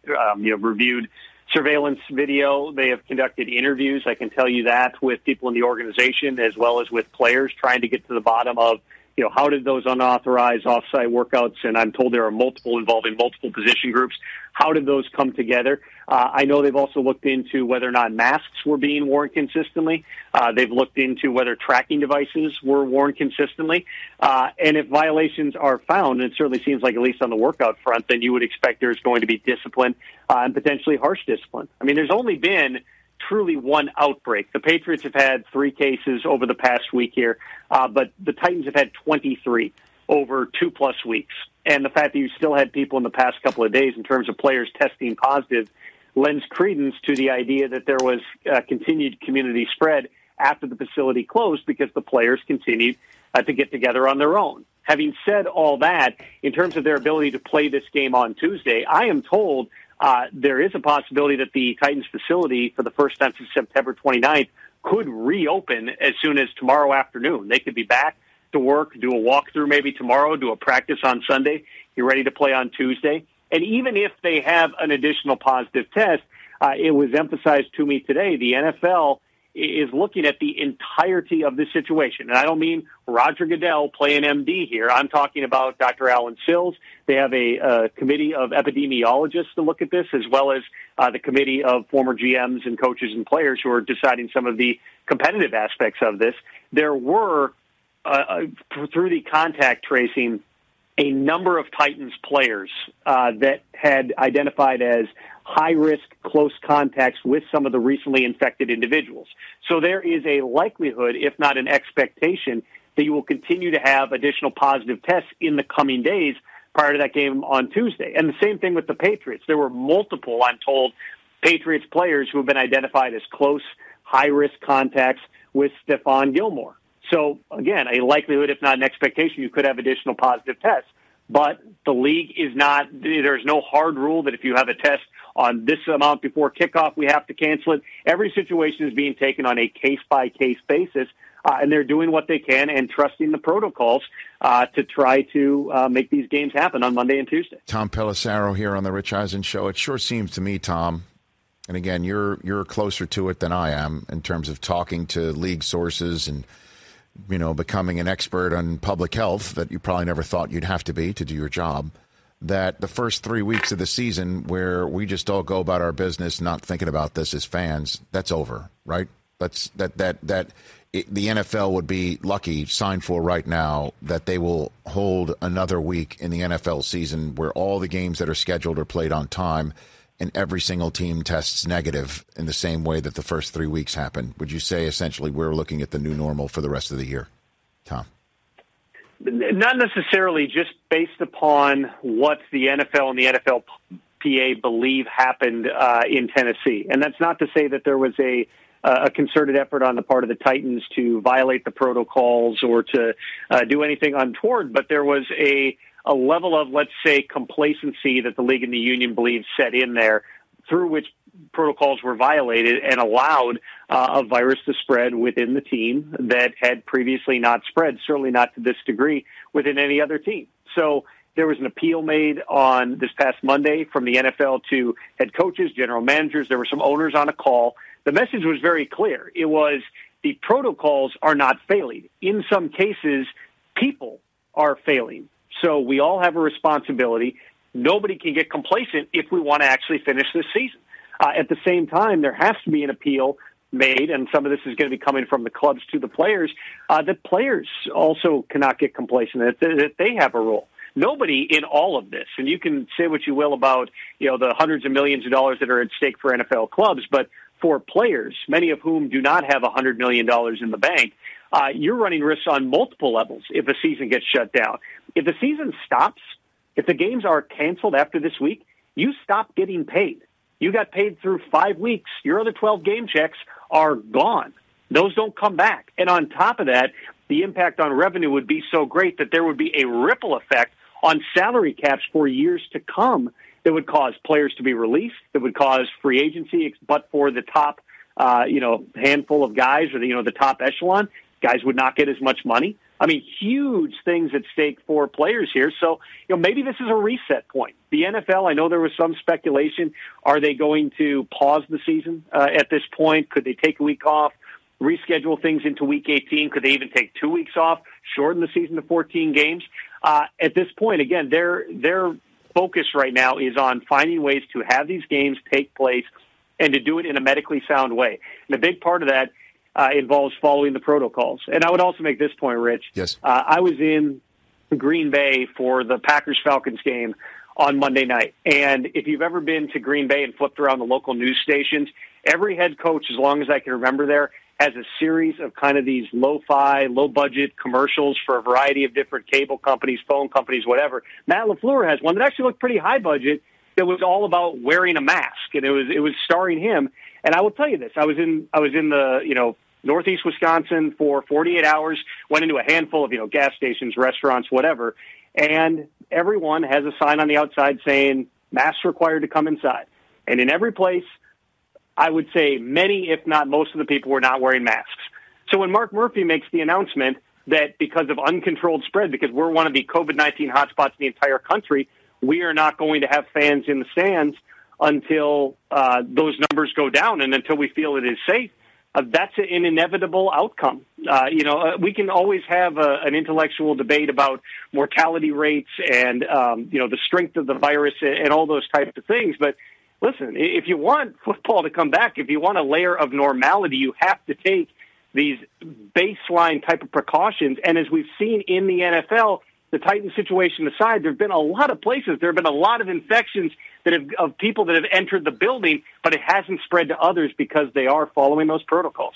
reviewed surveillance video. They have conducted interviews, I can tell you that, with people in the organization as well as with players, trying to get to the bottom of, how did those unauthorized off-site workouts, and I'm told there are multiple involving multiple position groups, how did those come together? I know they've also looked into whether or not masks were being worn consistently. They've looked into whether tracking devices were worn consistently. And if violations are found, and it certainly seems like at least on the workout front, then you would expect there's going to be discipline and potentially harsh discipline. I mean, there's only been truly one outbreak. The Patriots have had 3 cases over the past week here, but the Titans have had 23 over 2+ weeks. And the fact that you still had people in the past couple of days in terms of players testing positive lends credence to the idea that there was continued community spread after the facility closed because the players continued to get together on their own. Having said all that, in terms of their ability to play this game on Tuesday, I am told there is a possibility that the Titans facility, for the first time since September 29th, could reopen as soon as tomorrow afternoon. They could be back to work, do a walkthrough maybe tomorrow, do a practice on Sunday, get ready to play on Tuesday. And even if they have an additional positive test, it was emphasized to me today, the NFL is looking at the entirety of this situation. And I don't mean Roger Goodell playing MD here. I'm talking about Dr. Alan Sills. They have a committee of epidemiologists to look at this, as well as the committee of former GMs and coaches and players who are deciding some of the competitive aspects of this. There were, through the contact tracing, a number of Titans players that had identified as high-risk close contacts with some of the recently infected individuals. So there is a likelihood, if not an expectation, that you will continue to have additional positive tests in the coming days prior to that game on Tuesday. And the same thing with the Patriots. There were multiple, I'm told, Patriots players who have been identified as close, high-risk contacts with Stephon Gilmore. So, again, a likelihood, if not an expectation, you could have additional positive tests. But the league is not, there's no hard rule that if you have a test on this amount before kickoff, we have to cancel it. Every situation is being taken on a case-by-case basis, and they're doing what they can and trusting the protocols to try to make these games happen on Monday and Tuesday. Tom Pelissero here on the Rich Eisen Show. It sure seems to me, Tom, and again, you're closer to it than I am in terms of talking to league sources and becoming an expert on public health that you probably never thought you'd have to be to do your job, that the first 3 weeks of the season where we just all go about our business not thinking about this as fans, that's over, right? The NFL would be lucky, signed for right now, that they will hold another week in the NFL season where all the games that are scheduled are played on time and every single team tests negative in the same way that the first 3 weeks happened. Would you say essentially we're looking at the new normal for the rest of the year, Tom? Not necessarily, just based upon what the NFL and the NFLPA believe happened in Tennessee. And that's not to say that there was a a concerted effort on the part of the Titans to violate the protocols or to do anything untoward, but there was a level of, let's say, complacency that the league and the union believes set in there through which protocols were violated and allowed a virus to spread within the team that had previously not spread, certainly not to this degree within any other team. So there was an appeal made on this past Monday from the NFL to head coaches, general managers. There were some owners on a call. The message was very clear. It was the protocols are not failing. In some cases, people are failing. So we all have a responsibility. Nobody can get complacent if we want to actually finish this season. At the same time, there has to be an appeal made, and some of this is going to be coming from the clubs to the players, that players also cannot get complacent, that they have a role. Nobody in all of this, and you can say what you will about, the hundreds of millions of dollars that are at stake for NFL clubs, but for players, many of whom do not have $100 million in the bank, you're running risks on multiple levels if a season gets shut down. If the season stops, if the games are canceled after this week, you stop getting paid. You got paid through 5 weeks. Your other 12 game checks are gone. Those don't come back. And on top of that, the impact on revenue would be so great that there would be a ripple effect on salary caps for years to come that would cause players to be released, that would cause free agency, but for the top, handful of guys or the top echelon, guys would not get as much money. I mean, huge things at stake for players here. So, maybe this is a reset point. The NFL, I know there was some speculation. Are they going to pause the season at this point? Could they take a week off, reschedule things into Week 18? Could they even take 2 weeks off, shorten the season to 14 games? At this point, again, their focus right now is on finding ways to have these games take place and to do it in a medically sound way. And a big part of that involves following the protocols. And I would also make this point, Rich. Yes. I was in Green Bay for the Packers-Falcons game on Monday night. And if you've ever been to Green Bay and flipped around the local news stations, every head coach, as long as I can remember there, has a series of kind of these lo-fi, low-budget commercials for a variety of different cable companies, phone companies, whatever. Matt LaFleur has one that actually looked pretty high budget that was all about wearing a mask, and it was starring him. And I will tell you this: I was in the Northeast Wisconsin for 48 hours. Went into a handful of gas stations, restaurants, whatever, and everyone has a sign on the outside saying masks required to come inside. And in every place, I would say many, if not most of the people were not wearing masks. So when Mark Murphy makes the announcement that because of uncontrolled spread, because we're one of the COVID-19 hotspots in the entire country, we are not going to have fans in the stands until those numbers go down and until we feel it is safe. That's an inevitable outcome. We can always have an intellectual debate about mortality rates and, the strength of the virus and all those types of things. But listen, if you want football to come back, if you want a layer of normality, you have to take these baseline type of precautions. And as we've seen in the NFL, the Titans situation aside, there have been a lot of places, there have been a lot of infections of people that have entered the building, but it hasn't spread to others because they are following those protocols.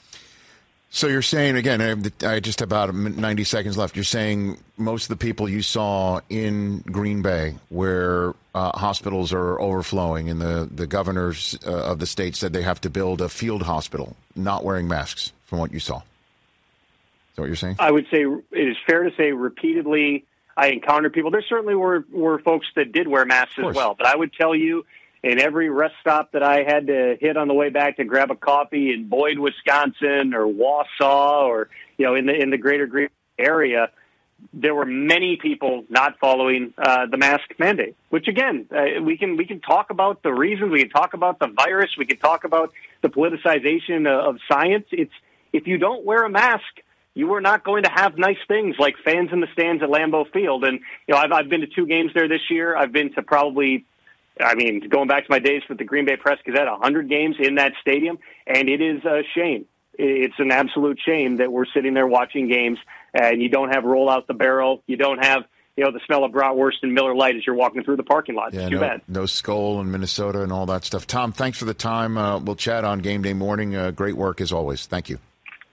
So you're saying, again, I just about 90 seconds left. You're saying most of the people you saw in Green Bay where hospitals are overflowing and the governors of the state said they have to build a field hospital, not wearing masks from what you saw. Is that what you're saying? I would say it is fair to say repeatedly I encountered people. There certainly were folks that did wear masks as well. But I would tell you, in every rest stop that I had to hit on the way back to grab a coffee in Boyd, Wisconsin, or Wausau, or in the greater Green area, there were many people not following the mask mandate. Which again, we can talk about the reasons, we can talk about the virus, we can talk about the politicization of science. If you don't wear a mask, you are not going to have nice things like fans in the stands at Lambeau Field. And I've been to 2 games there this year. I've been to probably, going back to my days with the Green Bay Press-Gazette, 100 games in that stadium, and it is a shame. It's an absolute shame that we're sitting there watching games and you don't have roll out the barrel. You don't have, the smell of bratwurst and Miller Lite as you're walking through the parking lot. It's too bad. No Skol in Minnesota and all that stuff. Tom, thanks for the time. We'll chat on game day morning. Great work as always. Thank you.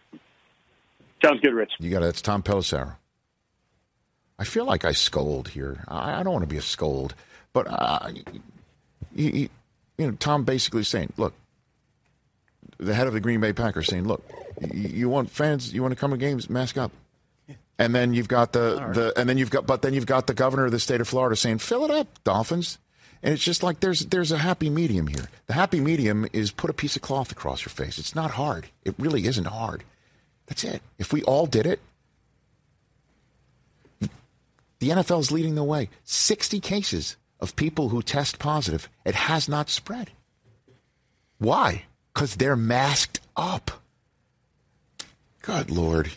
Sounds good, Rich. You got it. It's Tom Pelissero. I feel like I scold here. I don't want to be a scold. But, Tom basically saying, look, the head of the Green Bay Packers saying, "Look, you want fans, you want to come to games, mask up." And then you've got the governor of the state of Florida saying, "Fill it up, Dolphins." And it's just like there's a happy medium here. The happy medium is put a piece of cloth across your face. It's not hard. It really isn't hard. That's it. If we all did it, the NFL is leading the way. 60 cases of people who test positive. It has not spread. Why? Because they're masked up. Good Lord.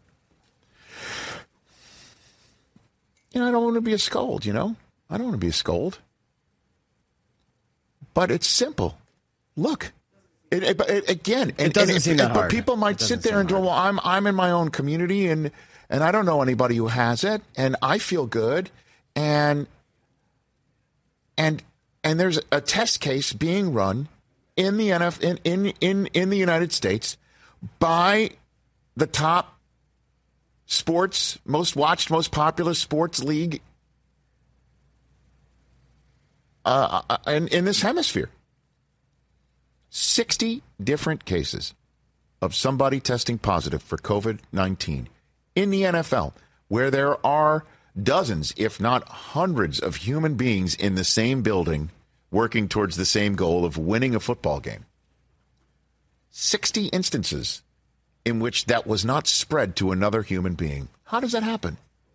I don't want to be a scold, I don't want to be a scold. But it's simple. Look. It doesn't seem that hard. But people might sit there and go, well, I'm in my own community and I don't know anybody who has it, and I feel good, and there's a test case being run in the in the United States by the top sports, most watched, most popular sports league in this hemisphere. 60 different cases of somebody testing positive for COVID-19 in the NFL, where there are dozens, if not hundreds, of human beings in the same building working towards the same goal of winning a football game. 60 instances in which that was not spread to another human being. How does that happen?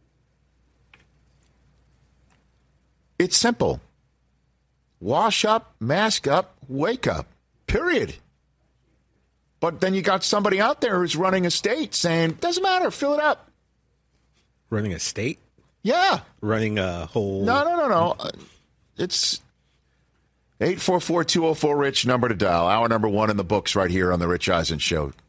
It's simple. Wash up, mask up, wake up. Period. But then you got somebody out there who's running a state saying, doesn't matter, fill it up. Running a state? Yeah. Running a whole... No. It's 844-204-RICH, number to dial. Hour number 1 in the books right here on The Rich Eisen Show.